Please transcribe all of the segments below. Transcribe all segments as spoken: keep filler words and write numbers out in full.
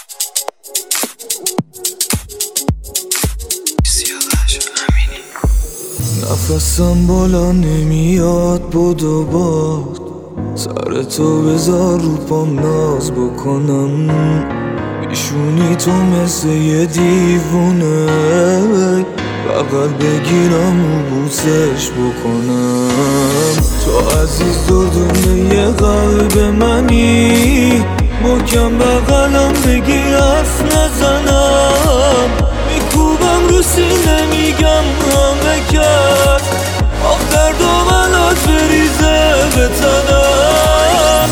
نفسم بالا نمیاد بدو باد، سر تو بذار رو پام ناز بکنم، میشونی تو مثل یه دیوونه، بغل بگیرم و بوسش بکنم. تو عزیز دردونه یه قلب منی، محکم بغلم بگی حرف نزنم، میکوبم رو سینه میگم همه کرد، آخ درد و ملات بریزه به تنم.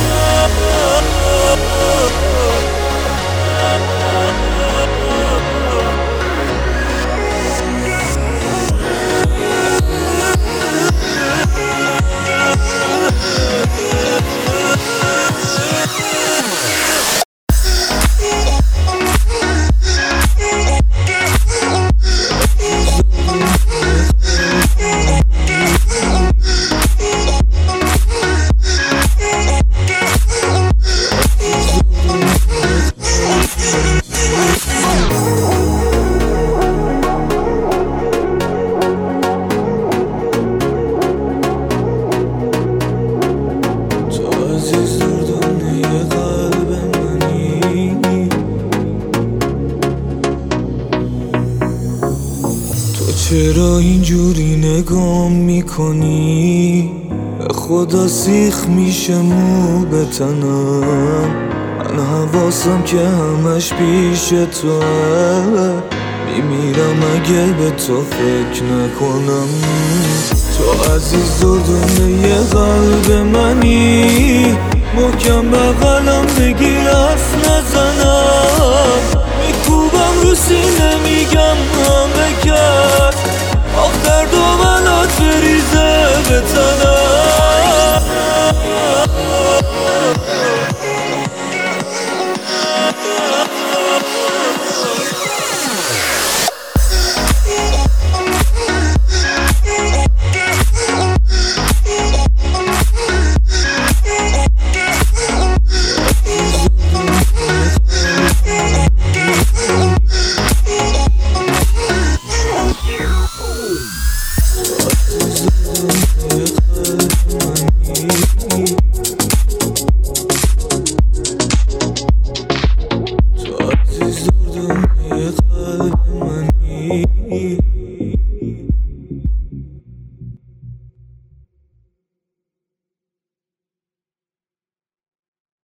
چرا اینجوری نگام میکنی؟ به خدا سیخ میشه مو به تنم، من حواسم که همش پیش توه، میمیرم اگه به تو فکر نکنم. تو عزیز دردونه یه قلب منی، محکم بغلم بگی حرف نزنم، میکوبم رو سینه میگم همه کرد، آخ درد و ملات بریزه به تنم.